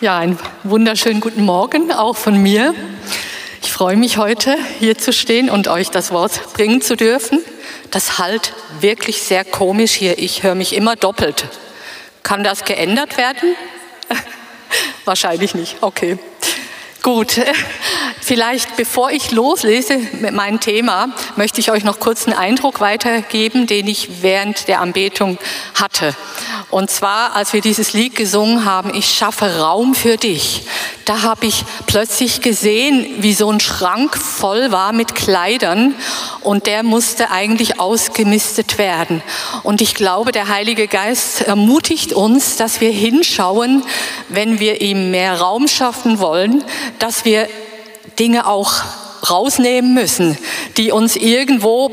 Ja, einen wunderschönen guten Morgen auch von mir. Ich freue mich heute hier zu stehen und euch das Wort bringen zu dürfen. Das halt wirklich sehr komisch hier. Ich höre mich immer doppelt. Kann das geändert werden? Wahrscheinlich nicht. Okay. Gut, vielleicht bevor ich loslese mit meinem Thema, möchte ich euch noch kurz einen Eindruck weitergeben, den ich während der Anbetung hatte. Und zwar, als wir dieses Lied gesungen haben, ich schaffe Raum für dich, da habe ich plötzlich gesehen, wie so ein Schrank voll war mit Kleidern und der musste eigentlich ausgemistet werden. Und ich glaube, der Heilige Geist ermutigt uns, dass wir hinschauen, wenn wir ihm mehr Raum schaffen wollen, dass wir Dinge auch rausnehmen müssen, die uns irgendwo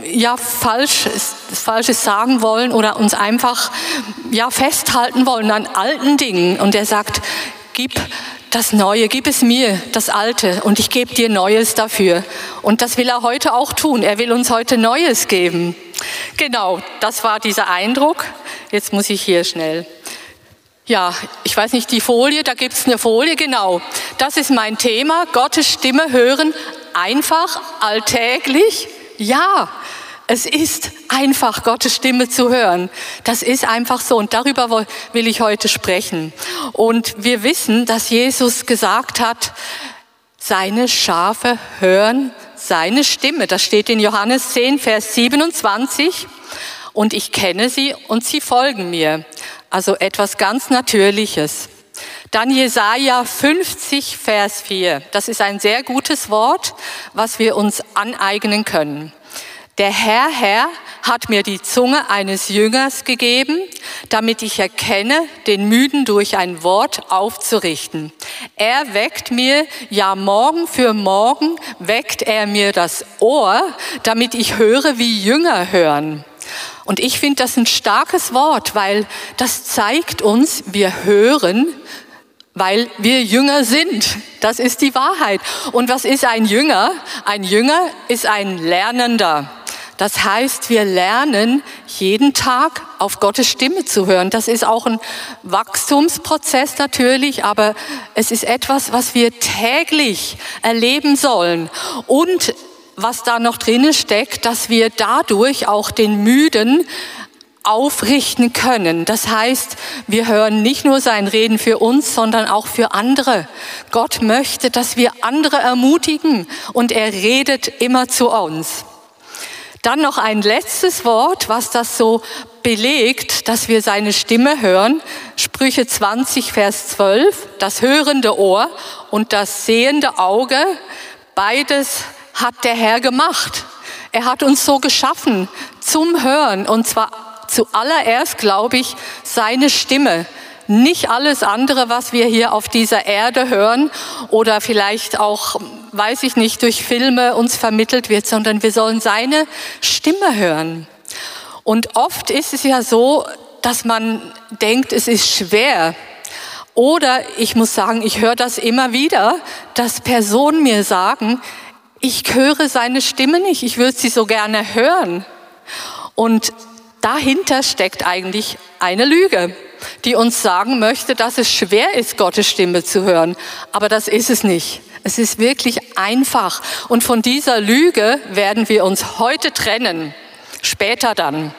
Falsches sagen wollen oder uns einfach festhalten wollen an alten Dingen. Und er sagt, gib das Neue, gib es mir, das Alte, und ich gebe dir Neues dafür. Und das will er heute auch tun. Er will uns heute Neues geben. Genau, das war dieser Eindruck. Jetzt muss ich hier schnell. Ja, ich weiß nicht, die Folie, da gibt es eine Folie, genau. Das ist mein Thema, Gottes Stimme hören, einfach, alltäglich. Ja, es ist einfach, Gottes Stimme zu hören. Das ist einfach so und darüber will ich heute sprechen. Und wir wissen, dass Jesus gesagt hat, seine Schafe hören seine Stimme. Das steht in Johannes 10, Vers 27. Und ich kenne sie und sie folgen mir. Also etwas ganz Natürliches. Dann Jesaja 50, Vers 4. Das ist ein sehr gutes Wort, was wir uns aneignen können. Der Herr hat mir die Zunge eines Jüngers gegeben, damit ich erkenne, den Müden durch ein Wort aufzurichten. Er weckt mir, ja Morgen für Morgen weckt er mir das Ohr, damit ich höre, wie Jünger hören. Und ich finde das ein starkes Wort, weil das zeigt uns, wir hören, weil wir Jünger sind. Das ist die Wahrheit. Und was ist ein Jünger? Ein Jünger ist ein Lernender. Das heißt, wir lernen jeden Tag auf Gottes Stimme zu hören. Das ist auch ein Wachstumsprozess natürlich, aber es ist etwas, was wir täglich erleben sollen. Und was da noch drinnen steckt, dass wir dadurch auch den Müden aufrichten können. Das heißt, wir hören nicht nur sein Reden für uns, sondern auch für andere. Gott möchte, dass wir andere ermutigen und er redet immer zu uns. Dann noch ein letztes Wort, was das so belegt, dass wir seine Stimme hören. Sprüche 20, Vers 12. Das hörende Ohr und das sehende Auge, beides hat der Herr gemacht. Er hat uns so geschaffen zum Hören und zwar zuallererst, glaube ich, seine Stimme. Nicht alles andere, was wir hier auf dieser Erde hören oder vielleicht auch, weiß ich nicht, durch Filme uns vermittelt wird, sondern wir sollen seine Stimme hören. Und oft ist es ja so, dass man denkt, es ist schwer. Oder ich muss sagen, ich höre das immer wieder, dass Personen mir sagen, ich höre seine Stimme nicht, ich würde sie so gerne hören. Und dahinter steckt eigentlich eine Lüge, die uns sagen möchte, dass es schwer ist, Gottes Stimme zu hören. Aber das ist es nicht. Es ist wirklich einfach. Und von dieser Lüge werden wir uns heute trennen. Später dann.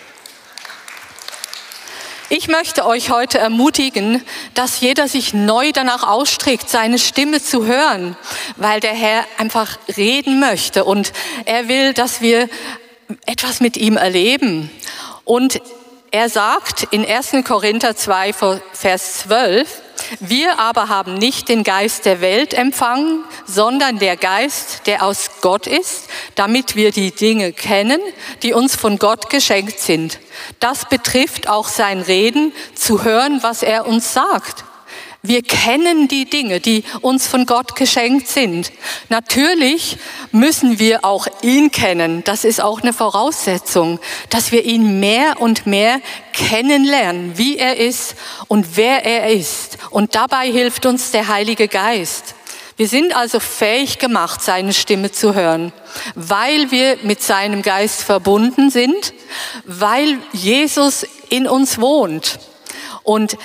Ich möchte euch heute ermutigen, dass jeder sich neu danach ausstreckt, seine Stimme zu hören, weil der Herr einfach reden möchte und er will, dass wir etwas mit ihm erleben. Und er sagt in 1. Korinther 2, Vers 12, wir aber haben nicht den Geist der Welt empfangen, sondern der Geist, der aus Gott ist, damit wir die Dinge kennen, die uns von Gott geschenkt sind. Das betrifft auch sein Reden, zu hören, was er uns sagt. Wir kennen die Dinge, die uns von Gott geschenkt sind. Natürlich müssen wir auch ihn kennen. Das ist auch eine Voraussetzung, dass wir ihn mehr und mehr kennenlernen, wie er ist und wer er ist. Und dabei hilft uns der Heilige Geist. Wir sind also fähig gemacht, seine Stimme zu hören, weil wir mit seinem Geist verbunden sind, weil Jesus in uns wohnt. Und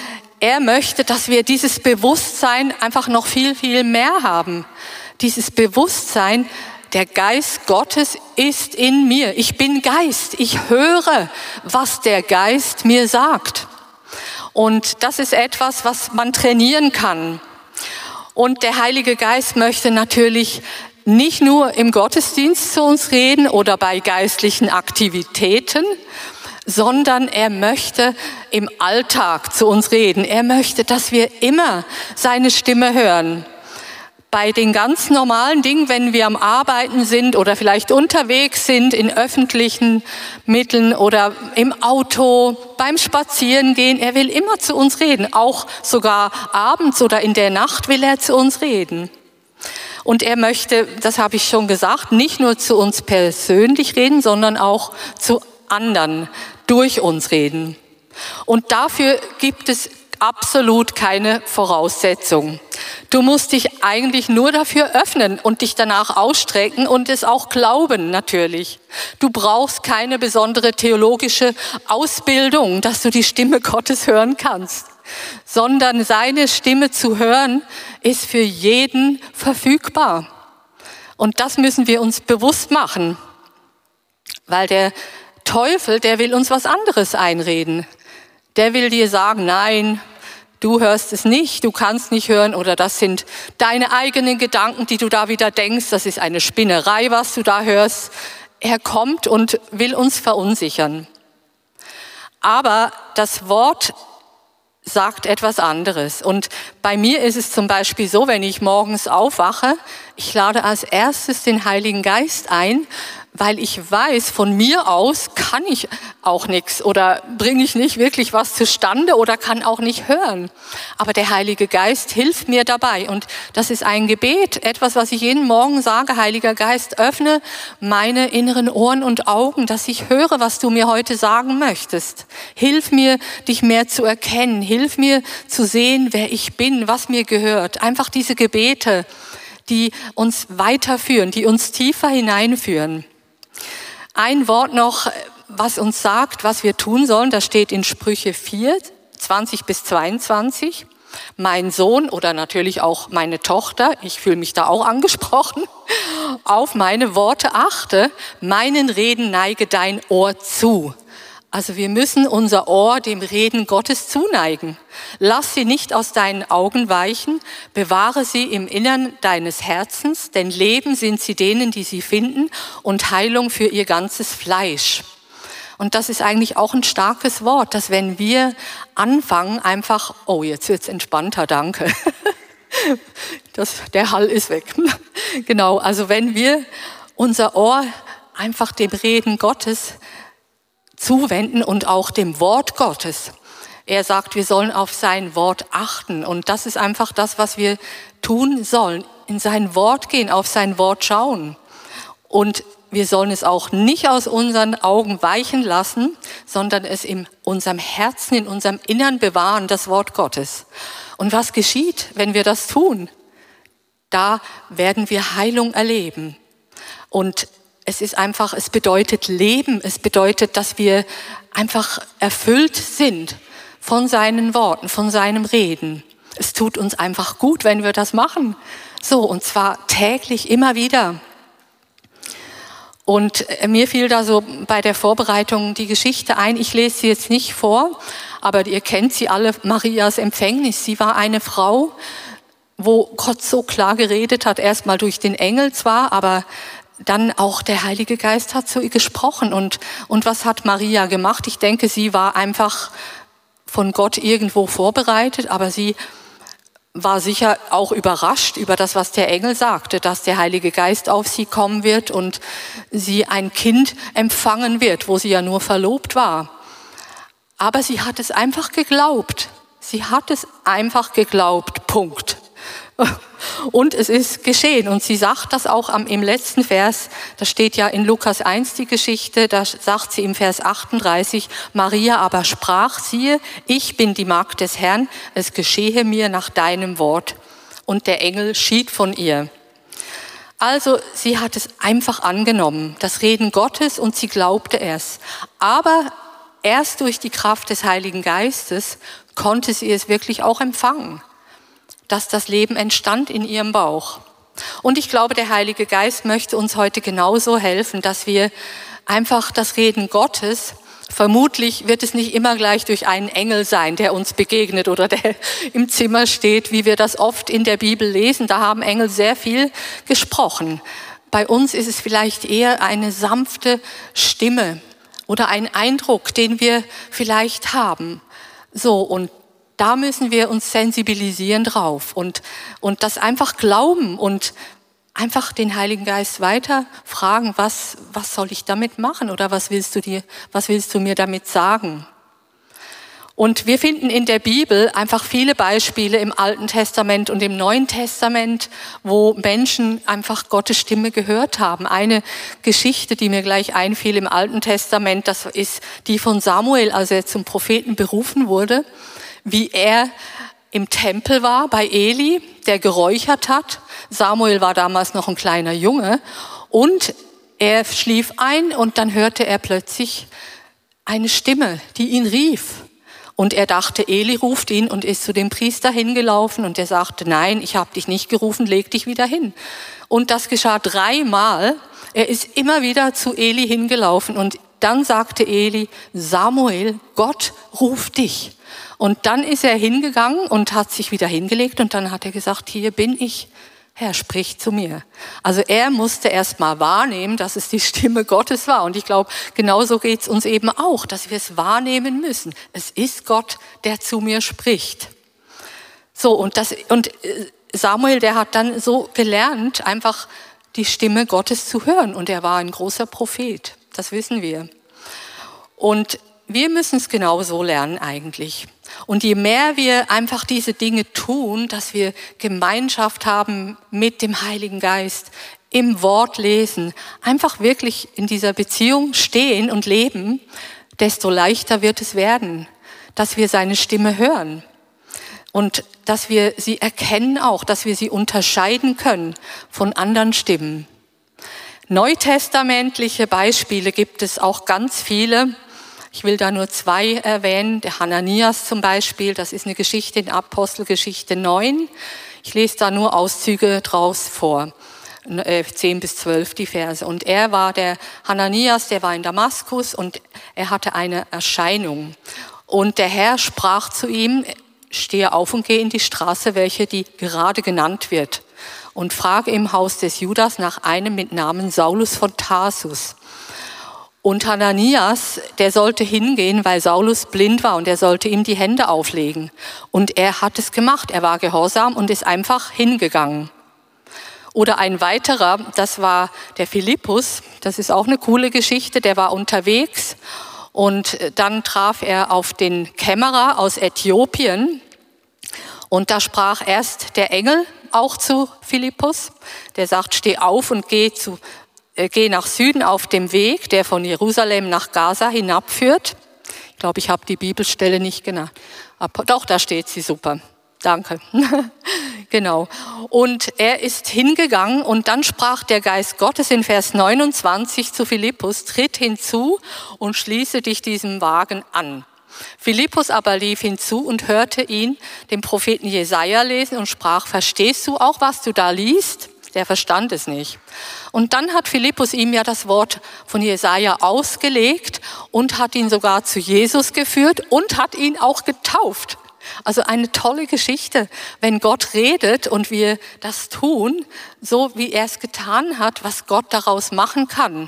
er möchte, dass wir dieses Bewusstsein einfach noch viel, viel mehr haben. Dieses Bewusstsein, der Geist Gottes ist in mir. Ich bin Geist. Ich höre, was der Geist mir sagt. Und das ist etwas, was man trainieren kann. Und der Heilige Geist möchte natürlich nicht nur im Gottesdienst zu uns reden oder bei geistlichen Aktivitäten, sondern er möchte im Alltag zu uns reden. Er möchte, dass wir immer seine Stimme hören. Bei den ganz normalen Dingen, wenn wir am Arbeiten sind oder vielleicht unterwegs sind in öffentlichen Mitteln oder im Auto, beim Spazierengehen, er will immer zu uns reden. Auch sogar abends oder in der Nacht will er zu uns reden. Und er möchte, das habe ich schon gesagt, nicht nur zu uns persönlich reden, sondern auch zu anderen durch uns reden. Und dafür gibt es absolut keine Voraussetzung. Du musst dich eigentlich nur dafür öffnen und dich danach ausstrecken und es auch glauben, natürlich. Du brauchst keine besondere theologische Ausbildung, dass du die Stimme Gottes hören kannst, sondern seine Stimme zu hören ist für jeden verfügbar. Und das müssen wir uns bewusst machen, weil der Teufel, der will uns was anderes einreden. Der will dir sagen, nein, du hörst es nicht, du kannst nicht hören oder das sind deine eigenen Gedanken, die du da wieder denkst, das ist eine Spinnerei, was du da hörst. Er kommt und will uns verunsichern. Aber das Wort sagt etwas anderes. Und bei mir ist es zum Beispiel so, wenn ich morgens aufwache, ich lade als erstes den Heiligen Geist ein, weil ich weiß, von mir aus kann ich auch nichts oder bringe ich nicht wirklich was zustande oder kann auch nicht hören. Aber der Heilige Geist hilft mir dabei und das ist ein Gebet, etwas, was ich jeden Morgen sage, Heiliger Geist, öffne meine inneren Ohren und Augen, dass ich höre, was du mir heute sagen möchtest. Hilf mir, dich mehr zu erkennen, hilf mir zu sehen, wer ich bin, was mir gehört. Einfach diese Gebete, die uns weiterführen, die uns tiefer hineinführen. Ein Wort noch, was uns sagt, was wir tun sollen, das steht in Sprüche 4, 20 bis 22. Mein Sohn oder natürlich auch meine Tochter, ich fühle mich da auch angesprochen, auf meine Worte achte, meinen Reden neige dein Ohr zu. Also wir müssen unser Ohr dem Reden Gottes zuneigen. Lass sie nicht aus deinen Augen weichen, bewahre sie im Innern deines Herzens, denn Leben sind sie denen, die sie finden und Heilung für ihr ganzes Fleisch. Und das ist eigentlich auch ein starkes Wort, dass wenn wir anfangen einfach, oh jetzt wird's entspannter, danke, der Hall ist weg. Genau, also wenn wir unser Ohr einfach dem Reden Gottes zuwenden und auch dem Wort Gottes. Er sagt, wir sollen auf sein Wort achten und das ist einfach das, was wir tun sollen. In sein Wort gehen, auf sein Wort schauen und wir sollen es auch nicht aus unseren Augen weichen lassen, sondern es in unserem Herzen, in unserem Innern bewahren, das Wort Gottes. Und was geschieht, wenn wir das tun? Da werden wir Heilung erleben und es ist einfach, es bedeutet Leben, es bedeutet, dass wir einfach erfüllt sind von seinen Worten, von seinem Reden. Es tut uns einfach gut, wenn wir das machen. So, und zwar täglich, immer wieder. Und mir fiel da so bei der Vorbereitung die Geschichte ein, ich lese sie jetzt nicht vor, aber ihr kennt sie alle, Marias Empfängnis. Sie war eine Frau, wo Gott so klar geredet hat, erstmal durch den Engel zwar, aber dann auch der Heilige Geist hat zu ihr gesprochen. Und was hat Maria gemacht? Ich denke, sie war einfach von Gott irgendwo vorbereitet, aber sie war sicher auch überrascht über das, was der Engel sagte, dass der Heilige Geist auf sie kommen wird und sie ein Kind empfangen wird, wo sie ja nur verlobt war. Aber sie hat es einfach geglaubt. Sie hat es einfach geglaubt, Punkt. Und es ist geschehen. Und sie sagt das auch im letzten Vers, da steht ja in Lukas 1 die Geschichte, da sagt sie im Vers 38, Maria aber sprach, siehe, ich bin die Magd des Herrn, es geschehe mir nach deinem Wort. Und der Engel schied von ihr. Also sie hat es einfach angenommen, das Reden Gottes, und sie glaubte es. Aber erst durch die Kraft des Heiligen Geistes konnte sie es wirklich auch empfangen, dass das Leben entstand in ihrem Bauch. Und ich glaube, der Heilige Geist möchte uns heute genauso helfen, dass wir einfach das Reden Gottes, vermutlich wird es nicht immer gleich durch einen Engel sein, der uns begegnet oder der im Zimmer steht, wie wir das oft in der Bibel lesen. Da haben Engel sehr viel gesprochen. Bei uns ist es vielleicht eher eine sanfte Stimme oder ein Eindruck, den wir vielleicht haben. So, und da müssen wir uns sensibilisieren drauf und das einfach glauben und einfach den Heiligen Geist weiter fragen, was soll ich damit machen oder was willst du mir damit sagen? Und wir finden in der Bibel einfach viele Beispiele im Alten Testament und im Neuen Testament, wo Menschen einfach Gottes Stimme gehört haben. Eine Geschichte, die mir gleich einfiel im Alten Testament, das ist die von Samuel, als er zum Propheten berufen wurde, wie er im Tempel war bei Eli, der geräuchert hat. Samuel war damals noch ein kleiner Junge und er schlief ein und dann hörte er plötzlich eine Stimme, die ihn rief. Und er dachte, Eli ruft ihn und ist zu dem Priester hingelaufen und der sagte, nein, ich habe dich nicht gerufen, leg dich wieder hin. Und das geschah 3-mal. Er ist immer wieder zu Eli hingelaufen und dann sagte Eli, Samuel, Gott ruft dich. Und dann ist er hingegangen und hat sich wieder hingelegt und dann hat er gesagt, hier bin ich, Herr, sprich zu mir. Also er musste erst mal wahrnehmen, dass es die Stimme Gottes war. Und ich glaube, genauso geht es uns eben auch, dass wir es wahrnehmen müssen. Es ist Gott, der zu mir spricht. So, und Samuel, der hat dann so gelernt, einfach die Stimme Gottes zu hören. Und er war ein großer Prophet, das wissen wir. Und wir müssen es genauso lernen eigentlich. Und je mehr wir einfach diese Dinge tun, dass wir Gemeinschaft haben mit dem Heiligen Geist, im Wort lesen, einfach wirklich in dieser Beziehung stehen und leben, desto leichter wird es werden, dass wir seine Stimme hören und dass wir sie erkennen auch, dass wir sie unterscheiden können von anderen Stimmen. Neutestamentliche Beispiele gibt es auch ganz viele. Ich will da nur 2 erwähnen. Der Hananias zum Beispiel, das ist eine Geschichte in Apostelgeschichte 9. Ich lese da nur Auszüge draus vor, 10 bis 12 die Verse. Und er war der Hananias, der war in Damaskus und er hatte eine Erscheinung. Und der Herr sprach zu ihm, stehe auf und geh in die Straße, welche die gerade genannt wird. Und frage im Haus des Judas nach einem mit Namen Saulus von Tarsus. Und Hananias, der sollte hingehen, weil Saulus blind war und er sollte ihm die Hände auflegen. Und er hat es gemacht, er war gehorsam und ist einfach hingegangen. Oder ein weiterer, das war der Philippus, das ist auch eine coole Geschichte, der war unterwegs und dann traf er auf den Kämmerer aus Äthiopien und da sprach erst der Engel auch zu Philippus, der sagt, steh auf und geh nach Süden auf dem Weg, der von Jerusalem nach Gaza hinabführt. Ich glaube, ich habe die Bibelstelle nicht genannt. Aber doch, da steht sie, super. Danke. Genau. Und er ist hingegangen und dann sprach der Geist Gottes in Vers 29 zu Philippus, tritt hinzu und schließe dich diesem Wagen an. Philippus aber lief hinzu und hörte ihn, den Propheten Jesaja lesen und sprach, verstehst du auch, was du da liest? Der verstand es nicht. Und dann hat Philippus ihm ja das Wort von Jesaja ausgelegt und hat ihn sogar zu Jesus geführt und hat ihn auch getauft. Also eine tolle Geschichte, wenn Gott redet und wir das tun, so wie er es getan hat, was Gott daraus machen kann.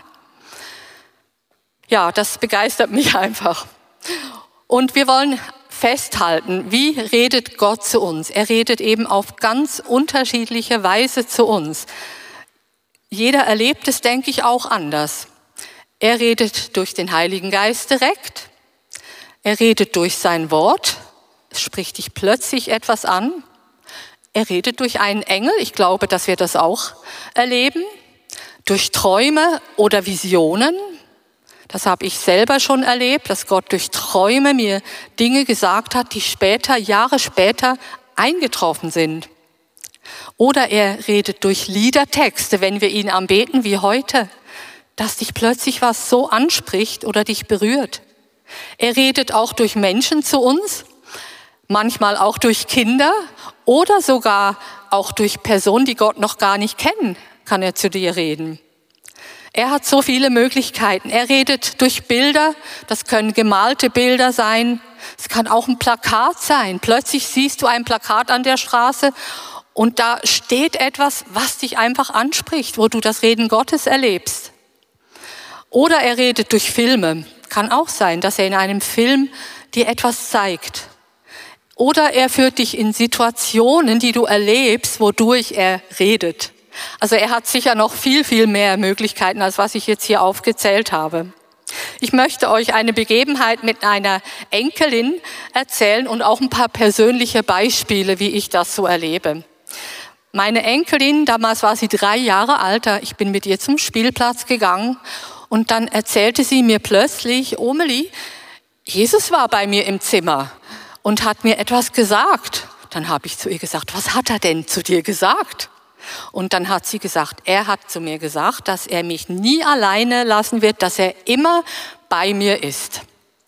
Ja, das begeistert mich einfach. Und wir wollen festhalten, wie redet Gott zu uns? Er redet eben auf ganz unterschiedliche Weise zu uns. Jeder erlebt es, denke ich, auch anders. Er redet durch den Heiligen Geist direkt. Er redet durch sein Wort. Es spricht dich plötzlich etwas an. Er redet durch einen Engel. Ich glaube, dass wir das auch erleben. Durch Träume oder Visionen. Das habe ich selber schon erlebt, dass Gott durch Träume mir Dinge gesagt hat, die Jahre später eingetroffen sind. Oder er redet durch Liedertexte, wenn wir ihn anbeten wie heute, dass dich plötzlich was so anspricht oder dich berührt. Er redet auch durch Menschen zu uns, manchmal auch durch Kinder oder sogar auch durch Personen, die Gott noch gar nicht kennen, kann er zu dir reden. Er hat so viele Möglichkeiten. Er redet durch Bilder, das können gemalte Bilder sein, es kann auch ein Plakat sein. Plötzlich siehst du ein Plakat an der Straße und da steht etwas, was dich einfach anspricht, wo du das Reden Gottes erlebst. Oder er redet durch Filme. Kann auch sein, dass er in einem Film dir etwas zeigt. Oder er führt dich in Situationen, die du erlebst, wodurch er redet. Also er hat sicher noch viel, viel mehr Möglichkeiten, als was ich jetzt hier aufgezählt habe. Ich möchte euch eine Begebenheit mit einer Enkelin erzählen und auch ein paar persönliche Beispiele, wie ich das so erlebe. Meine Enkelin, damals war sie 3 Jahre alt, ich bin mit ihr zum Spielplatz gegangen und dann erzählte sie mir plötzlich, Omeli, Jesus war bei mir im Zimmer und hat mir etwas gesagt. Dann habe ich zu ihr gesagt, was hat er denn zu dir gesagt? Und dann hat sie gesagt, er hat zu mir gesagt, dass er mich nie alleine lassen wird, dass er immer bei mir ist.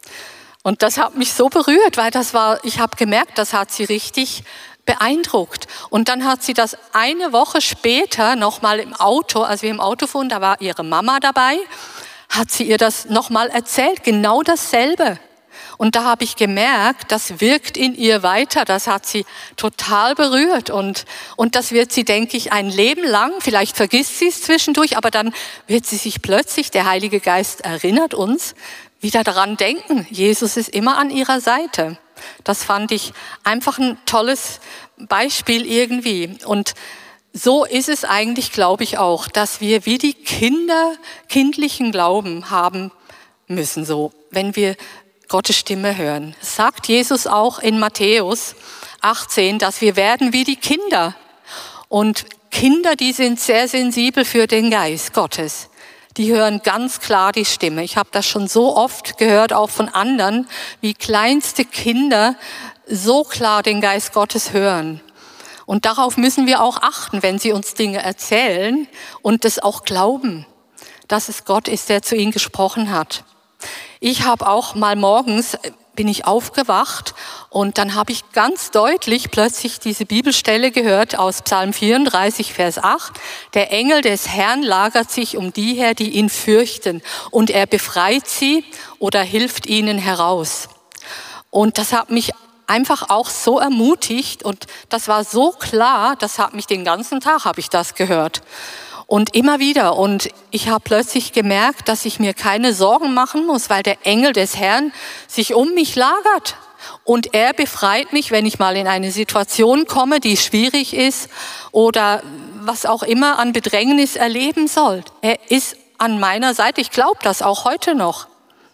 Und das hat mich so berührt, weil ich habe gemerkt, das hat sie richtig beeindruckt. Und dann hat sie das eine Woche später nochmal im Auto, als wir im Auto fuhren, da war ihre Mama dabei, hat sie ihr das nochmal erzählt, genau dasselbe. Und da habe ich gemerkt, das wirkt in ihr weiter, das hat sie total berührt und das wird sie, denke ich, ein Leben lang, vielleicht vergisst sie es zwischendurch, aber dann wird sie sich plötzlich, der Heilige Geist erinnert uns, wieder daran denken, Jesus ist immer an ihrer Seite. Das fand ich einfach ein tolles Beispiel irgendwie und so ist es eigentlich, glaube ich auch, dass wir wie die Kinder kindlichen Glauben haben müssen, so, wenn wir Gottes Stimme hören. Das sagt Jesus auch in Matthäus 18, dass wir werden wie die Kinder. Und Kinder, die sind sehr sensibel für den Geist Gottes. Die hören ganz klar die Stimme. Ich habe das schon so oft gehört, auch von anderen, wie kleinste Kinder so klar den Geist Gottes hören. Und darauf müssen wir auch achten, wenn sie uns Dinge erzählen und das auch glauben, dass es Gott ist, der zu ihnen gesprochen hat. Ich habe auch mal morgens, bin ich aufgewacht und dann habe ich ganz deutlich plötzlich diese Bibelstelle gehört aus Psalm 34, Vers 8. Der Engel des Herrn lagert sich um die her, die ihn fürchten und er befreit sie oder hilft ihnen heraus. Und das hat mich einfach auch so ermutigt und das war so klar, das hat mich den ganzen Tag, habe ich das gehört. Und immer wieder. Und ich habe plötzlich gemerkt, dass ich mir keine Sorgen machen muss, weil der Engel des Herrn sich um mich lagert. Und er befreit mich, wenn ich mal in eine Situation komme, die schwierig ist oder was auch immer an Bedrängnis erleben soll. Er ist an meiner Seite. Ich glaube das auch heute noch.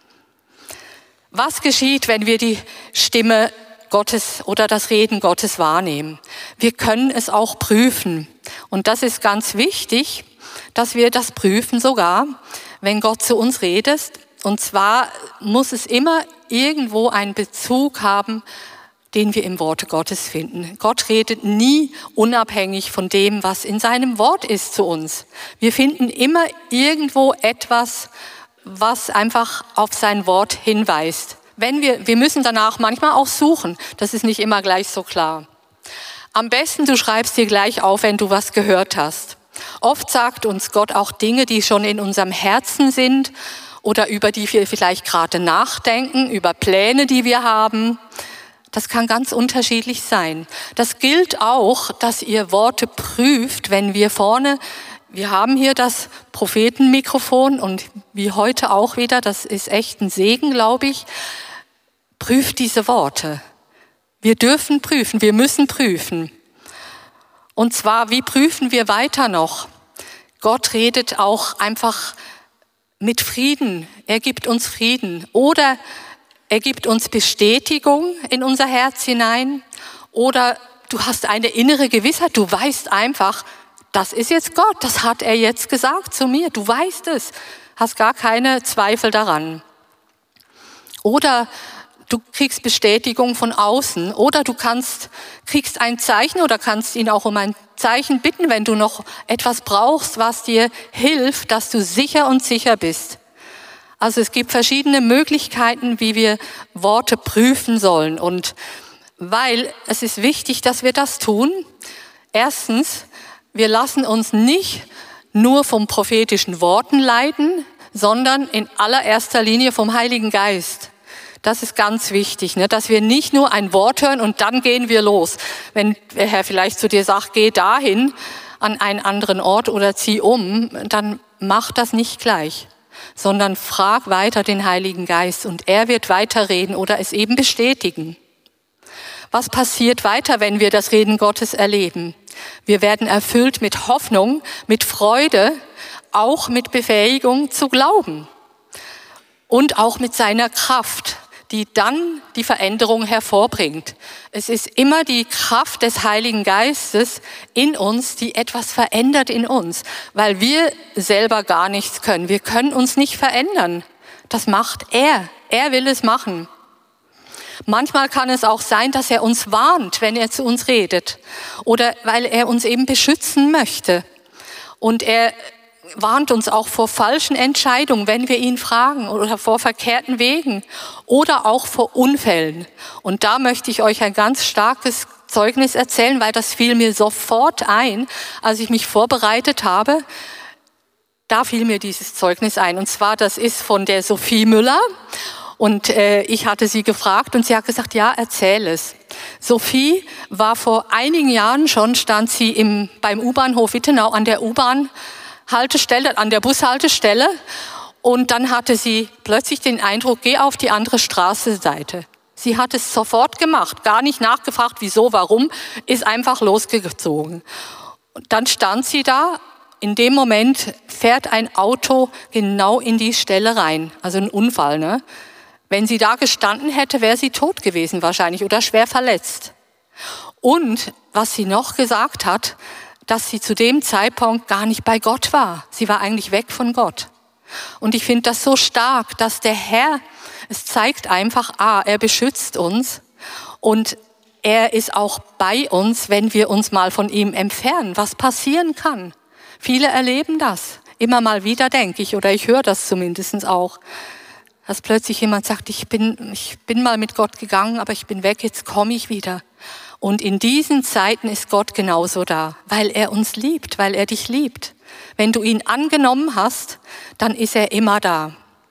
Was geschieht, wenn wir die Stimme Gottes oder das Reden Gottes wahrnehmen? Wir können es auch prüfen. Und das ist ganz wichtig, dass wir das prüfen sogar, wenn Gott zu uns redet. Und zwar muss es immer irgendwo einen Bezug haben, den wir im Wort Gottes finden. Gott redet nie unabhängig von dem, was in seinem Wort ist zu uns. Wir finden immer irgendwo etwas, was einfach auf sein Wort hinweist. Wir müssen danach manchmal auch suchen. Das ist nicht immer gleich so klar. Am besten, du schreibst dir gleich auf, wenn du was gehört hast. Oft sagt uns Gott auch Dinge, die schon in unserem Herzen sind oder über die wir vielleicht gerade nachdenken, über Pläne, die wir haben. Das kann ganz unterschiedlich sein. Das gilt auch, dass ihr Worte prüft, wenn wir haben hier das Prophetenmikrofon und wie heute auch wieder, das ist echt ein Segen, glaube ich. Prüft diese Worte. Wir dürfen prüfen, wir müssen prüfen. Und zwar, wie prüfen wir weiter noch? Gott redet auch einfach mit Frieden. Er gibt uns Frieden. Oder er gibt uns Bestätigung in unser Herz hinein. Oder du hast eine innere Gewissheit. Du weißt einfach, das ist jetzt Gott. Das hat er jetzt gesagt zu mir. Du weißt es. Hast gar keine Zweifel daran. Oder du kriegst Bestätigung von außen oder du kriegst ein Zeichen oder kannst ihn auch um ein Zeichen bitten, wenn du noch etwas brauchst, was dir hilft, dass du sicher und sicher bist. Also es gibt verschiedene Möglichkeiten, wie wir Worte prüfen sollen. Und weil es ist wichtig, dass wir das tun. Erstens, wir lassen uns nicht nur vom prophetischen Worten leiten, sondern in allererster Linie vom Heiligen Geist. Das ist ganz wichtig, ne? Dass wir nicht nur ein Wort hören und dann gehen wir los. Wenn der Herr vielleicht zu dir sagt, geh dahin an einen anderen Ort oder zieh um, dann mach das nicht gleich, sondern frag weiter den Heiligen Geist und er wird weiterreden oder es eben bestätigen. Was passiert weiter, wenn wir das Reden Gottes erleben? Wir werden erfüllt mit Hoffnung, mit Freude, auch mit Befähigung zu glauben und auch mit seiner Kraft, die dann die Veränderung hervorbringt. Es ist immer die Kraft des Heiligen Geistes in uns, die etwas verändert in uns, weil wir selber gar nichts können. Wir können uns nicht verändern. Das macht er. Er will es machen. Manchmal kann es auch sein, dass er uns warnt, wenn er zu uns redet oder weil er uns eben beschützen möchte. Und er warnt uns auch vor falschen Entscheidungen, wenn wir ihn fragen oder vor verkehrten Wegen oder auch vor Unfällen. Und da möchte ich euch ein ganz starkes Zeugnis erzählen, weil das fiel mir sofort ein, als ich mich vorbereitet habe. Da fiel mir dieses Zeugnis ein. Und zwar, das ist von der Sophie Müller. Und ich hatte sie gefragt und sie hat gesagt, ja, erzähl es. Sophie war vor einigen Jahren schon, stand sie beim U-Bahnhof Wittenau an der U-Bahn-Haltestelle, an der Bushaltestelle. Und dann hatte sie plötzlich den Eindruck, geh auf die andere Straßenseite. Sie hat es sofort gemacht, gar nicht nachgefragt, wieso, warum, ist einfach losgezogen. Und dann stand sie da. In dem Moment fährt ein Auto genau in die Stelle rein, also ein Unfall, ne? Wenn sie da gestanden hätte, wäre sie tot gewesen wahrscheinlich oder schwer verletzt. Und was sie noch gesagt hat, dass sie zu dem Zeitpunkt gar nicht bei Gott war. Sie war eigentlich weg von Gott. Und ich finde das so stark, dass der Herr, es zeigt einfach, er beschützt uns und er ist auch bei uns, wenn wir uns mal von ihm entfernen, was passieren kann. Viele erleben das. Immer mal wieder, denke ich, oder ich höre das zumindest auch. Dass plötzlich jemand sagt, ich bin mal mit Gott gegangen, aber ich bin weg, jetzt komme ich wieder. Und in diesen Zeiten ist Gott genauso da, weil er uns liebt, weil er dich liebt. Wenn du ihn angenommen hast, dann ist er immer da.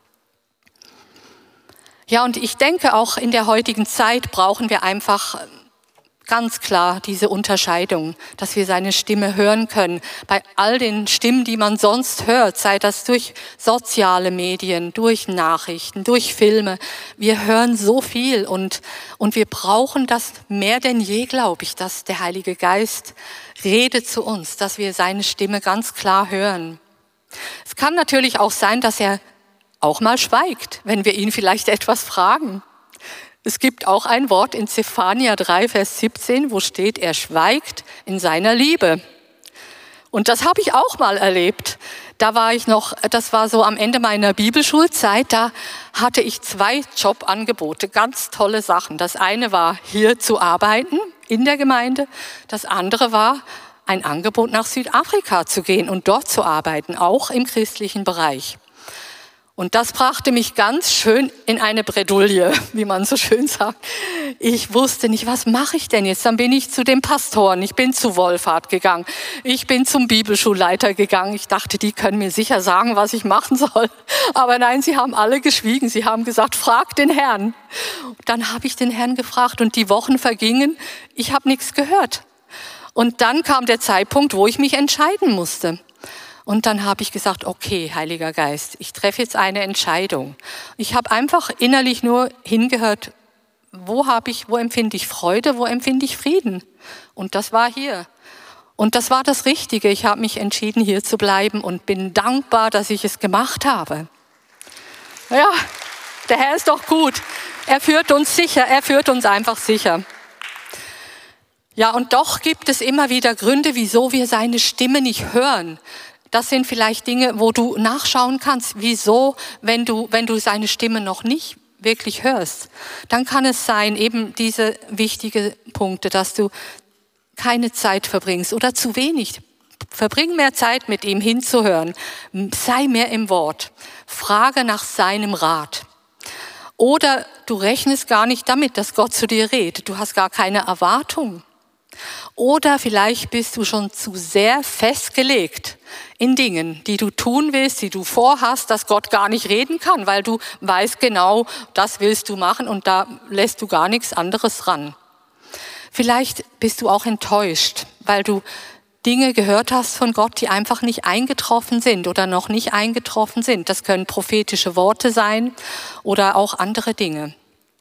Ja, und ich denke auch in der heutigen Zeit brauchen wir einfach ganz klar diese Unterscheidung, dass wir seine Stimme hören können. Bei all den Stimmen, die man sonst hört, sei das durch soziale Medien, durch Nachrichten, durch Filme. Wir hören so viel und wir brauchen das mehr denn je, glaube ich, dass der Heilige Geist redet zu uns, dass wir seine Stimme ganz klar hören. Es kann natürlich auch sein, dass er auch mal schweigt, wenn wir ihn vielleicht etwas fragen. Es gibt auch ein Wort in Zephania 3, Vers 17, wo steht, er schweigt in seiner Liebe. Und das habe ich auch mal erlebt. Da war ich noch, das war so am Ende meiner Bibelschulzeit, da hatte ich 2 Jobangebote, ganz tolle Sachen. Das eine war, hier zu arbeiten in der Gemeinde. Das andere war, ein Angebot nach Südafrika zu gehen und dort zu arbeiten, auch im christlichen Bereich. Und das brachte mich ganz schön in eine Bredouille, wie man so schön sagt. Ich wusste nicht, was mache ich denn jetzt? Dann bin ich zu den Pastoren, ich bin zu Wohlfahrt gegangen, ich bin zum Bibelschulleiter gegangen. Ich dachte, die können mir sicher sagen, was ich machen soll. Aber nein, sie haben alle geschwiegen. Sie haben gesagt, frag den Herrn. Dann habe ich den Herrn gefragt und die Wochen vergingen. Ich habe nichts gehört. Und dann kam der Zeitpunkt, wo ich mich entscheiden musste. Und dann habe ich gesagt, okay, Heiliger Geist, ich treffe jetzt eine Entscheidung. Ich habe einfach innerlich nur hingehört, wo empfinde ich Freude, wo empfinde ich Frieden? Und das war hier. Und das war das Richtige. Ich habe mich entschieden, hier zu bleiben und bin dankbar, dass ich es gemacht habe. Ja, der Herr ist doch gut. Er führt uns sicher, er führt uns einfach sicher. Ja, und doch gibt es immer wieder Gründe, wieso wir seine Stimme nicht hören. Das sind vielleicht Dinge, wo du nachschauen kannst, wieso, wenn du seine Stimme noch nicht wirklich hörst. Dann kann es sein, eben diese wichtigen Punkte, dass du keine Zeit verbringst oder zu wenig Verbring mehr Zeit mit ihm hinzuhören. Sei mehr im Wort. Frage nach seinem Rat. Oder du rechnest gar nicht damit, dass Gott zu dir redet. Du hast gar keine Erwartung. Oder vielleicht bist du schon zu sehr festgelegt in Dingen, die du tun willst, die du vorhast, dass Gott gar nicht reden kann, weil du weißt genau, das willst du machen und da lässt du gar nichts anderes ran. Vielleicht bist du auch enttäuscht, weil du Dinge gehört hast von Gott, die einfach nicht eingetroffen sind oder noch nicht eingetroffen sind. Das können prophetische Worte sein oder auch andere Dinge.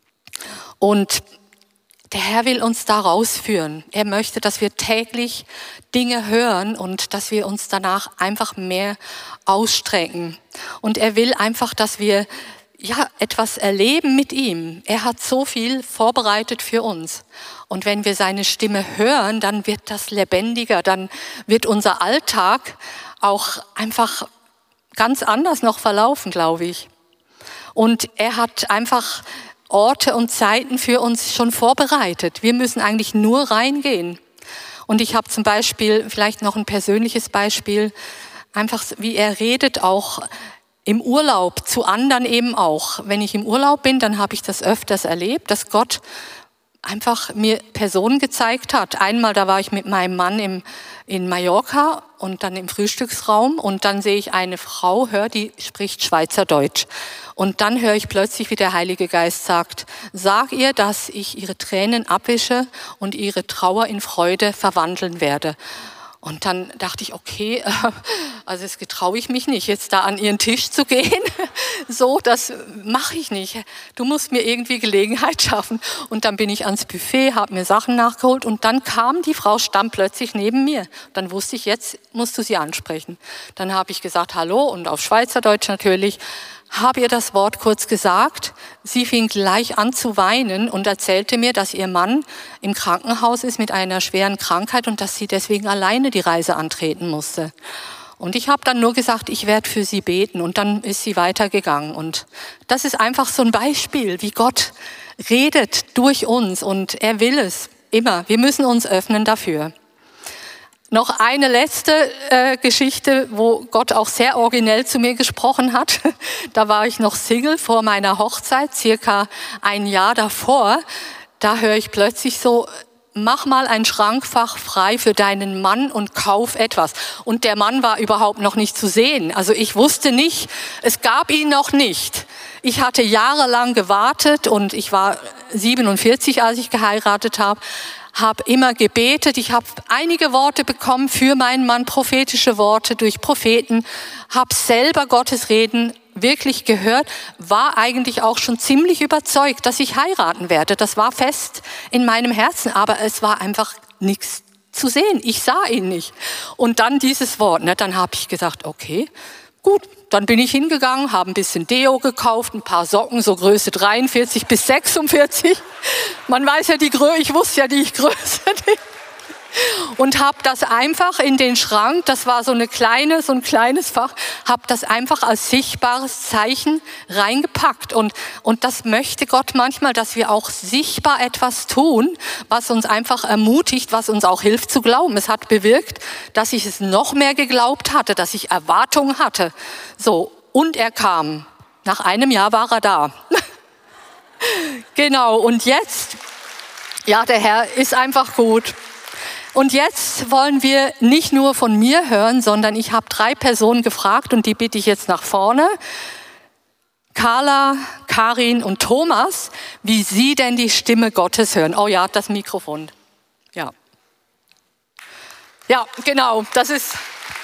Und der Herr will uns da rausführen. Er möchte, dass wir täglich Dinge hören und dass wir uns danach einfach mehr ausstrecken. Und er will einfach, dass wir etwas erleben mit ihm. Er hat so viel vorbereitet für uns. Und wenn wir seine Stimme hören, dann wird das lebendiger, dann wird unser Alltag auch einfach ganz anders noch verlaufen, glaube ich. Und er hat einfach Orte und Zeiten für uns schon vorbereitet. Wir müssen eigentlich nur reingehen. Und ich habe zum Beispiel, vielleicht noch ein persönliches Beispiel, einfach wie er redet auch im Urlaub, zu anderen eben auch. Wenn ich im Urlaub bin, dann habe ich das öfters erlebt, dass Gott einfach mir Personen gezeigt hat. Einmal, da war ich mit meinem Mann in Mallorca und dann im Frühstücksraum und dann sehe ich eine Frau, die spricht Schweizerdeutsch. Und dann höre ich plötzlich, wie der Heilige Geist sagt, sag ihr, dass ich ihre Tränen abwische und ihre Trauer in Freude verwandeln werde. Und dann dachte ich, okay, also jetzt getraue ich mich nicht, jetzt da an ihren Tisch zu gehen. So, das mache ich nicht. Du musst mir irgendwie Gelegenheit schaffen. Und dann bin ich ans Buffet, habe mir Sachen nachgeholt und dann kam die Frau, stand plötzlich neben mir. Dann wusste ich, jetzt musst du sie ansprechen. Dann habe ich gesagt, hallo und auf Schweizerdeutsch natürlich. Habe ihr das Wort kurz gesagt. Sie fing gleich an zu weinen und erzählte mir, dass ihr Mann im Krankenhaus ist mit einer schweren Krankheit und dass sie deswegen alleine die Reise antreten musste. Und ich habe dann nur gesagt, ich werde für sie beten und dann ist sie weitergegangen. Und das ist einfach so ein Beispiel, wie Gott redet durch uns und er will es immer. Wir müssen uns öffnen dafür. Noch eine letzte Geschichte, wo Gott auch sehr originell zu mir gesprochen hat. Da war ich noch Single vor meiner Hochzeit, circa ein Jahr davor. Da höre ich plötzlich so, mach mal ein Schrankfach frei für deinen Mann und kauf etwas. Und der Mann war überhaupt noch nicht zu sehen. Also ich wusste nicht, es gab ihn noch nicht. Ich hatte jahrelang gewartet und ich war 47, als ich geheiratet habe. Habe immer gebetet, ich habe einige Worte bekommen für meinen Mann, prophetische Worte durch Propheten, habe selber Gottes Reden wirklich gehört, war eigentlich auch schon ziemlich überzeugt, dass ich heiraten werde. Das war fest in meinem Herzen, aber es war einfach nichts zu sehen. Ich sah ihn nicht. Und dann dieses Wort, dann habe ich gesagt, okay, gut, dann bin ich hingegangen, habe ein bisschen Deo gekauft, ein paar Socken, so Größe 43 bis 46. Man weiß ja die Größe, ich wusste ja die Größe nicht. Und habe das einfach in den Schrank, das war so ein kleines Fach, habe das einfach als sichtbares Zeichen reingepackt. Und das möchte Gott manchmal, dass wir auch sichtbar etwas tun, was uns einfach ermutigt, was uns auch hilft zu glauben. Es hat bewirkt, dass ich es noch mehr geglaubt hatte, dass ich Erwartungen hatte. So, und er kam. Nach einem Jahr war er da. Genau, und jetzt, ja, der Herr ist einfach gut. Und jetzt wollen wir nicht nur von mir hören, sondern ich habe 3 Personen gefragt und die bitte ich jetzt nach vorne. Carla, Karin und Thomas, wie sie denn die Stimme Gottes hören. Oh ja, das Mikrofon. Ja. Ja, genau, das ist...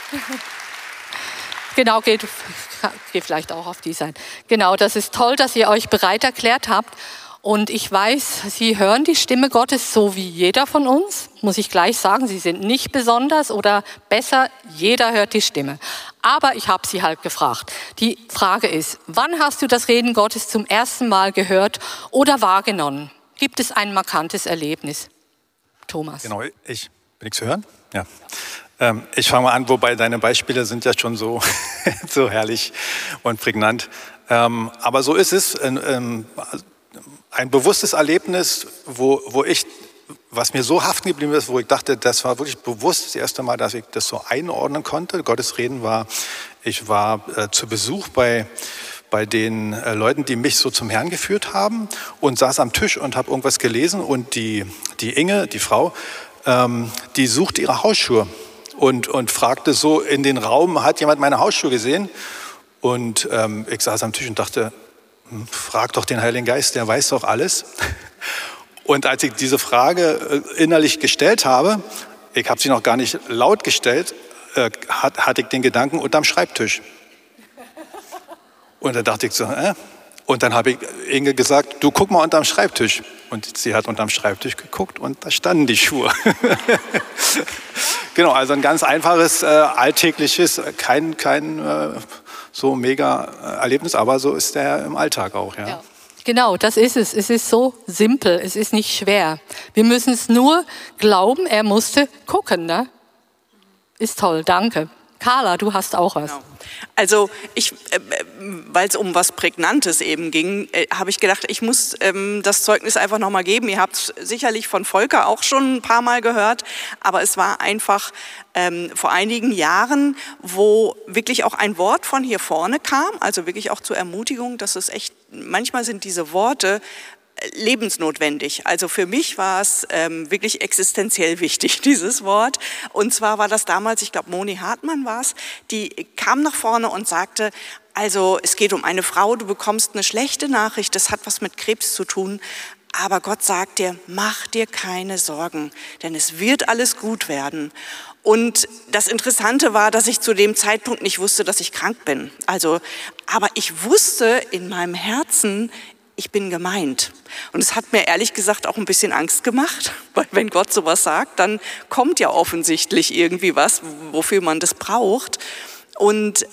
Genau, geht vielleicht auch auf die sein. Genau, das ist toll, dass ihr euch bereit erklärt habt. Und ich weiß, Sie hören die Stimme Gottes, so wie jeder von uns, muss ich gleich sagen. Sie sind nicht besonders oder besser, jeder hört die Stimme. Aber ich habe Sie halt gefragt. Die Frage ist, wann hast du das Reden Gottes zum ersten Mal gehört oder wahrgenommen? Gibt es ein markantes Erlebnis? Thomas. Genau, bin ich zu hören? Ja. Ich fange mal an, wobei deine Beispiele sind ja schon so, so herrlich und prägnant. Aber so ist es. Ein bewusstes Erlebnis, wo ich was mir so haften geblieben ist, wo ich dachte, das war wirklich bewusst das erste Mal, dass ich das so einordnen konnte. Gottes Reden war, ich war zu Besuch bei den Leuten, die mich so zum Herrn geführt haben und saß am Tisch und habe irgendwas gelesen und die Inge, die Frau, die suchte ihre Hausschuhe und fragte so in den Raum, hat jemand meine Hausschuhe gesehen? Und ich saß am Tisch und dachte, frag doch den Heiligen Geist, der weiß doch alles. Und als ich diese Frage innerlich gestellt habe, ich habe sie noch gar nicht laut gestellt, hatte ich den Gedanken unterm Schreibtisch. Und dann dachte ich so, Und dann habe ich Inge gesagt, du guck mal unterm Schreibtisch. Und sie hat unterm Schreibtisch geguckt und da standen die Schuhe. Genau, also ein ganz einfaches, alltägliches, kein so mega Erlebnis, aber so ist der im Alltag auch. Ja. Genau, das ist es. Es ist so simpel, es ist nicht schwer. Wir müssen es nur glauben, er musste gucken. Ne? Ist toll, danke. Carla, du hast auch was. Genau. Also weil es um was Prägnantes eben ging, habe ich gedacht, ich muss das Zeugnis einfach nochmal geben. Ihr habt es sicherlich von Volker auch schon ein paar Mal gehört, aber es war einfach vor einigen Jahren, wo wirklich auch ein Wort von hier vorne kam, also wirklich auch zur Ermutigung, dass es echt, manchmal sind diese Worte lebensnotwendig. Also für mich war es wirklich existenziell wichtig, dieses Wort. Und zwar war das damals, ich glaube Moni Hartmann war es, die kam nach vorne und sagte, also es geht um eine Frau, du bekommst eine schlechte Nachricht, das hat was mit Krebs zu tun, aber Gott sagt dir, mach dir keine Sorgen, denn es wird alles gut werden. Und das Interessante war, dass ich zu dem Zeitpunkt nicht wusste, dass ich krank bin. Also, aber ich wusste in meinem Herzen, ich bin gemeint. Und es hat mir ehrlich gesagt auch ein bisschen Angst gemacht, weil wenn Gott sowas sagt, dann kommt ja offensichtlich irgendwie was, wofür man das braucht. Und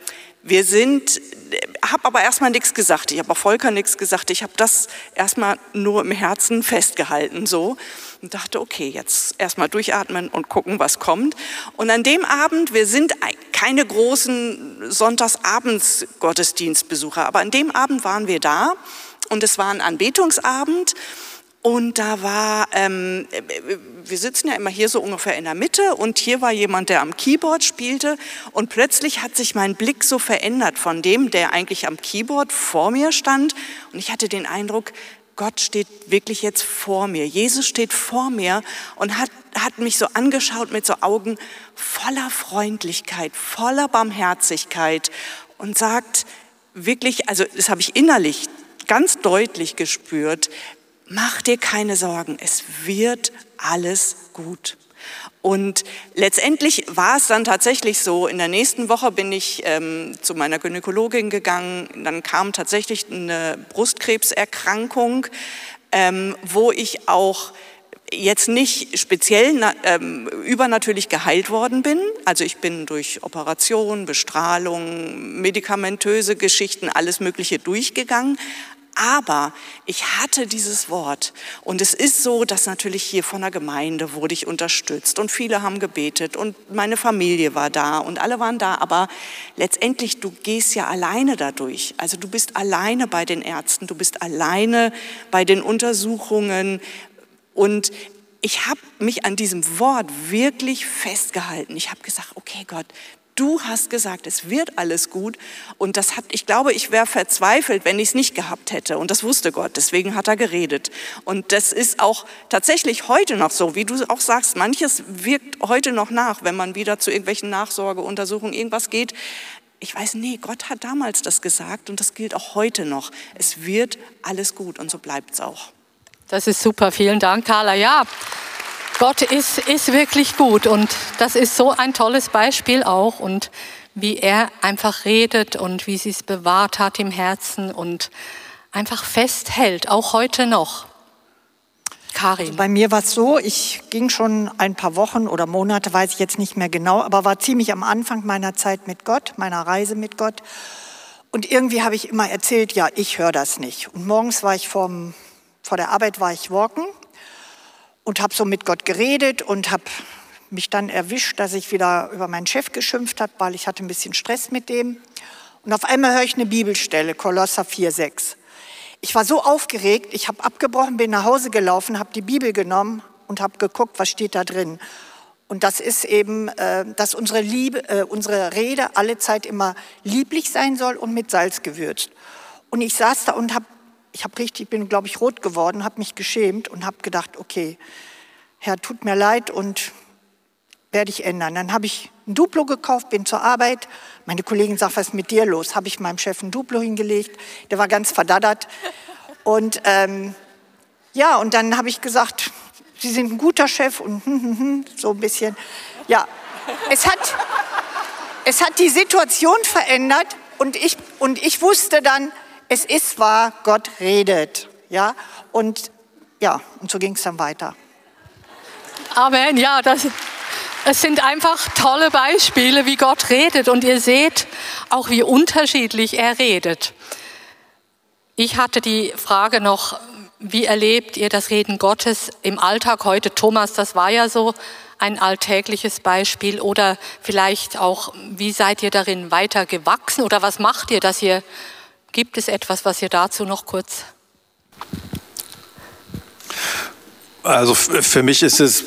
habe aber erstmal nichts gesagt. Ich habe auch Volker nichts gesagt. Ich habe das erstmal nur im Herzen festgehalten so und dachte, okay, jetzt erstmal durchatmen und gucken, was kommt. Und an dem Abend, wir sind keine großen Sonntagsabends-Gottesdienstbesucher, aber an dem Abend waren wir da. Und es war ein Anbetungsabend und da war, wir sitzen ja immer hier so ungefähr in der Mitte und hier war jemand, der am Keyboard spielte und plötzlich hat sich mein Blick so verändert von dem, der eigentlich am Keyboard vor mir stand und ich hatte den Eindruck, Gott steht wirklich jetzt vor mir, Jesus steht vor mir und hat mich so angeschaut mit so Augen voller Freundlichkeit, voller Barmherzigkeit und sagt wirklich, also das habe ich innerlich ganz deutlich gespürt, mach dir keine Sorgen, es wird alles gut. Und letztendlich war es dann tatsächlich so, in der nächsten Woche bin ich zu meiner Gynäkologin gegangen, dann kam tatsächlich eine Brustkrebserkrankung, wo ich auch jetzt nicht speziell übernatürlich geheilt worden bin. Also ich bin durch Operation, Bestrahlung, medikamentöse Geschichten, alles Mögliche durchgegangen. Aber ich hatte dieses Wort und es ist so, dass natürlich hier von der Gemeinde wurde ich unterstützt und viele haben gebetet und meine Familie war da und alle waren da, aber letztendlich du gehst ja alleine dadurch, also du bist alleine bei den Ärzten, du bist alleine bei den Untersuchungen und ich habe mich an diesem Wort wirklich festgehalten. Ich habe gesagt, okay Gott, du hast gesagt, es wird alles gut und ich glaube, ich wäre verzweifelt, wenn ich es nicht gehabt hätte und das wusste Gott, deswegen hat er geredet und das ist auch tatsächlich heute noch so, wie du auch sagst, manches wirkt heute noch nach, wenn man wieder zu irgendwelchen Nachsorgeuntersuchungen irgendwas geht. Ich weiß, nee, Gott hat damals das gesagt und das gilt auch heute noch. Es wird alles gut und so bleibt es auch. Das ist super, vielen Dank, Carla. Ja, Gott ist wirklich gut und das ist so ein tolles Beispiel auch und wie er einfach redet und wie sie es bewahrt hat im Herzen und einfach festhält, auch heute noch. Karin. Also bei mir war es so, ich ging schon ein paar Wochen oder Monate, weiß ich jetzt nicht mehr genau, aber war ziemlich am Anfang meiner Zeit mit Gott, meiner Reise mit Gott. Und irgendwie habe ich immer erzählt, ja, ich höre das nicht. Und morgens war ich vor der Arbeit war ich walken und habe so mit Gott geredet und habe mich dann erwischt, dass ich wieder über meinen Chef geschimpft habe, weil ich hatte ein bisschen Stress mit dem. Und auf einmal höre ich eine Bibelstelle, Kolosser 4,6. Ich war so aufgeregt, ich habe abgebrochen, bin nach Hause gelaufen, habe die Bibel genommen und habe geguckt, was steht da drin. Und das ist eben, dass unsere Rede allezeit immer lieblich sein soll und mit Salz gewürzt. Und ich saß da und bin, glaube ich, rot geworden, habe mich geschämt und habe gedacht, okay, Herr, tut mir leid und werde ich ändern. Dann habe ich ein Duplo gekauft, bin zur Arbeit. Meine Kollegin sagt, was ist mit dir los? Habe ich meinem Chef ein Duplo hingelegt. Der war ganz verdaddert. Und und dann habe ich gesagt, Sie sind ein guter Chef und so ein bisschen. Ja, es hat die Situation verändert und ich wusste dann, es ist wahr, Gott redet. Ja, und so ging es dann weiter. Amen, ja, es sind einfach tolle Beispiele, wie Gott redet und ihr seht auch, wie unterschiedlich er redet. Ich hatte die Frage noch, wie erlebt ihr das Reden Gottes im Alltag heute? Thomas, das war ja so ein alltägliches Beispiel. Oder vielleicht auch, wie seid ihr darin weiter gewachsen? Oder was macht ihr, gibt es etwas, was ihr dazu noch kurz... Also für mich ist es,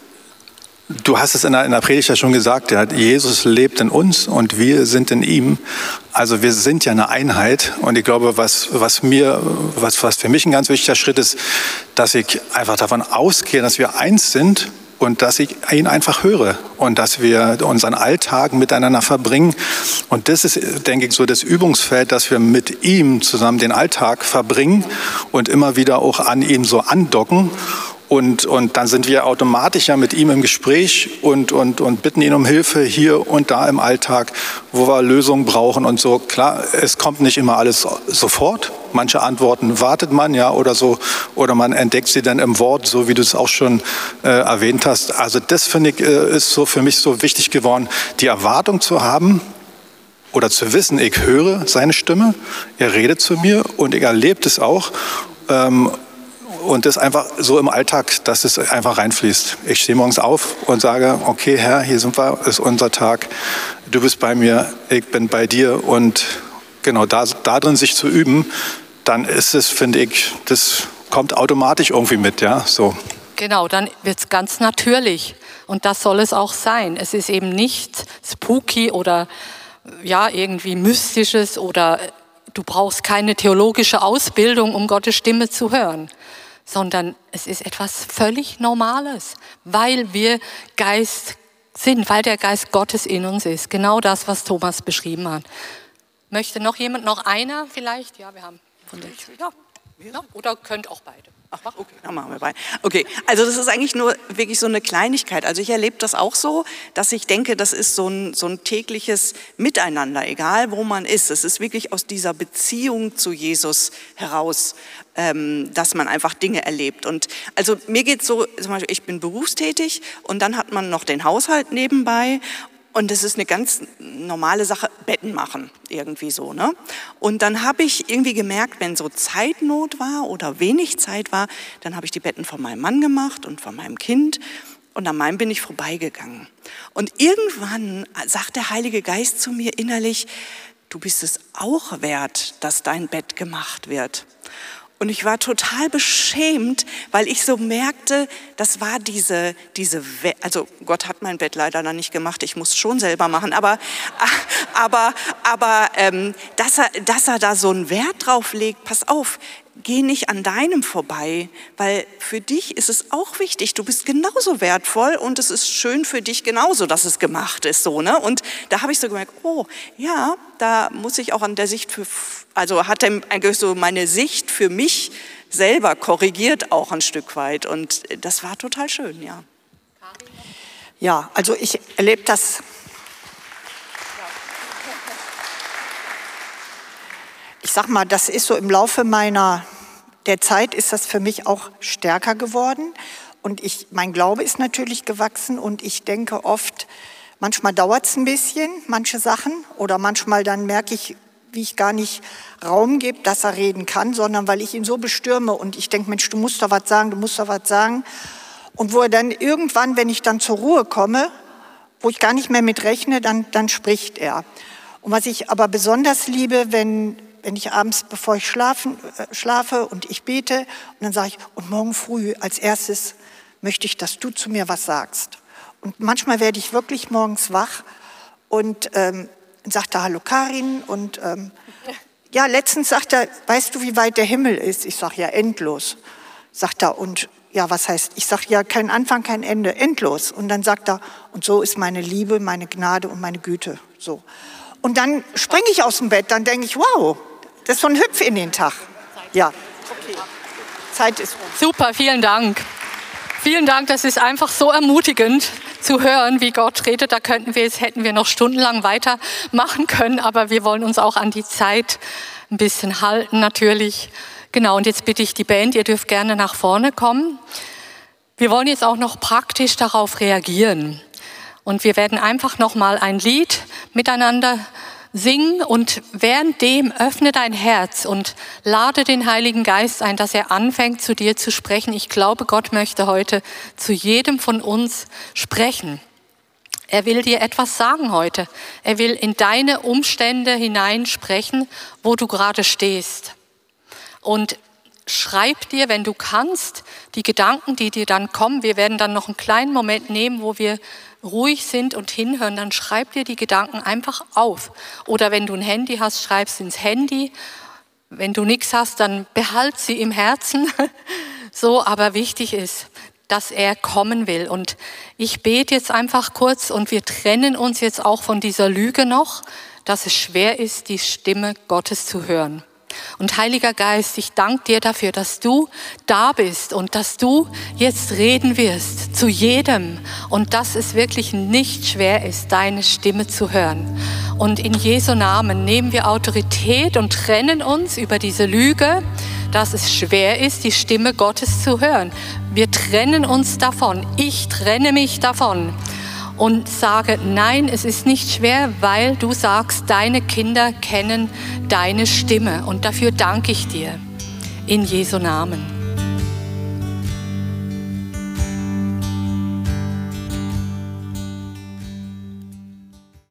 du hast es in der Predigt ja schon gesagt, ja, Jesus lebt in uns und wir sind in ihm. Also wir sind ja eine Einheit und ich glaube, was für mich ein ganz wichtiger Schritt ist, dass ich einfach davon ausgehe, dass wir eins sind und dass ich ihn einfach höre und dass wir unseren Alltag miteinander verbringen. Und das ist, denke ich, so das Übungsfeld, dass wir mit ihm zusammen den Alltag verbringen und immer wieder auch an ihn so andocken. Und dann sind wir automatisch ja mit ihm im Gespräch und bitten ihn um Hilfe hier und da im Alltag, wo wir Lösungen brauchen und so. Klar, es kommt nicht immer alles sofort. Manche Antworten wartet man ja oder so. Oder man entdeckt sie dann im Wort, so wie du es auch schon erwähnt hast. Also das, finde ich, ist so für mich so wichtig geworden, die Erwartung zu haben oder zu wissen, ich höre seine Stimme, er redet zu mir und ich erlebe es auch. Und das einfach so im Alltag, dass es einfach reinfließt. Ich stehe morgens auf und sage, okay Herr, hier sind wir, ist unser Tag. Du bist bei mir, ich bin bei dir. Und genau da drin sich zu üben, dann ist es, finde ich, das kommt automatisch irgendwie mit, ja, so. Genau, dann wird es ganz natürlich. Und das soll es auch sein. Es ist eben nicht spooky oder irgendwie Mystisches oder du brauchst keine theologische Ausbildung, um Gottes Stimme zu hören. Sondern es ist etwas völlig Normales, weil wir Geist sind, weil der Geist Gottes in uns ist. Genau das, was Thomas beschrieben hat. Möchte noch jemand, noch einer vielleicht? Ja, wir haben von der oder könnt auch beide. Ach, okay, dann machen wir beide. Okay, also das ist eigentlich nur wirklich so eine Kleinigkeit. Also ich erlebe das auch so, dass ich denke, das ist so ein tägliches Miteinander, egal wo man ist. Es ist wirklich aus dieser Beziehung zu Jesus heraus, dass man einfach Dinge erlebt. Und also mir geht es so, zum Beispiel, ich bin berufstätig und dann hat man noch den Haushalt nebenbei. Und das ist eine ganz normale Sache, Betten machen, irgendwie so, ne? Und dann habe ich irgendwie gemerkt, wenn so Zeitnot war oder wenig Zeit war, dann habe ich die Betten von meinem Mann gemacht und von meinem Kind und an meinem bin ich vorbeigegangen. Und irgendwann sagt der Heilige Geist zu mir innerlich, du bist es auch wert, dass dein Bett gemacht wird. Und ich war total beschämt, weil ich so merkte, das war also Gott hat mein Bett leider noch nicht gemacht, ich muss es schon selber machen, aber dass er da so einen Wert drauf legt, pass auf, geh nicht an deinem vorbei, weil für dich ist es auch wichtig, du bist genauso wertvoll und es ist schön für dich genauso, dass es gemacht ist, so, ne? Und da habe ich so gemerkt, oh, ja, da muss ich auch an der Sicht hat er eigentlich so meine Sicht für mich selber korrigiert auch ein Stück weit und das war total schön, ja. Ja, also ich erlebe das. Ich sag mal, das ist so im Laufe der Zeit ist das für mich auch stärker geworden. Und mein Glaube ist natürlich gewachsen und ich denke oft, manchmal dauert es ein bisschen, manche Sachen. Oder manchmal dann merke ich, wie ich gar nicht Raum gebe, dass er reden kann, sondern weil ich ihn so bestürme und ich denke, Mensch, du musst doch was sagen. Und wo er dann irgendwann, wenn ich dann zur Ruhe komme, wo ich gar nicht mehr mit rechne, dann spricht er. Und was ich aber besonders liebe, wenn ich abends, bevor ich schlafe und ich bete, und dann sage ich, und morgen früh als erstes möchte ich, dass du zu mir was sagst. Und manchmal werde ich wirklich morgens wach und sagt er, hallo Karin. Und ja, letztens sagt er, weißt du, wie weit der Himmel ist? Ich sage, ja, endlos. Sagt er, und ja, was heißt? Ich sage, ja, kein Anfang, kein Ende, endlos. Und dann sagt er, und so ist meine Liebe, meine Gnade und meine Güte. So. Und dann springe ich aus dem Bett, dann denke ich, wow, das ist so ein Hüpf in den Tag. Ja, okay. Zeit ist rum. Super, vielen Dank. Vielen Dank, das ist einfach so ermutigend zu hören, wie Gott redet. Da hätten wir noch stundenlang weitermachen können, aber wir wollen uns auch an die Zeit ein bisschen halten natürlich. Genau, und jetzt bitte ich die Band, ihr dürft gerne nach vorne kommen. Wir wollen jetzt auch noch praktisch darauf reagieren. Und wir werden einfach noch mal ein Lied miteinander singen und währenddem öffne dein Herz und lade den Heiligen Geist ein, dass er anfängt, zu dir zu sprechen. Ich glaube, Gott möchte heute zu jedem von uns sprechen. Er will dir etwas sagen heute. Er will in deine Umstände hineinsprechen, wo du gerade stehst. Und schreib dir, wenn du kannst, die Gedanken, die dir dann kommen. Wir werden dann noch einen kleinen Moment nehmen, wo wir ruhig sind und hinhören, dann schreib dir die Gedanken einfach auf. Oder wenn du ein Handy hast, schreib es ins Handy. Wenn du nichts hast, dann behalt sie im Herzen. So, aber wichtig ist, dass er kommen will. Und ich bete jetzt einfach kurz und wir trennen uns jetzt auch von dieser Lüge noch, dass es schwer ist, die Stimme Gottes zu hören. Und Heiliger Geist, ich danke dir dafür, dass du da bist und dass du jetzt reden wirst zu jedem und dass es wirklich nicht schwer ist, deine Stimme zu hören. Und in Jesu Namen nehmen wir Autorität und trennen uns über diese Lüge, dass es schwer ist, die Stimme Gottes zu hören. Wir trennen uns davon. Ich trenne mich davon. Und sage, nein, es ist nicht schwer, weil du sagst, deine Kinder kennen deine Stimme. Und dafür danke ich dir in Jesu Namen.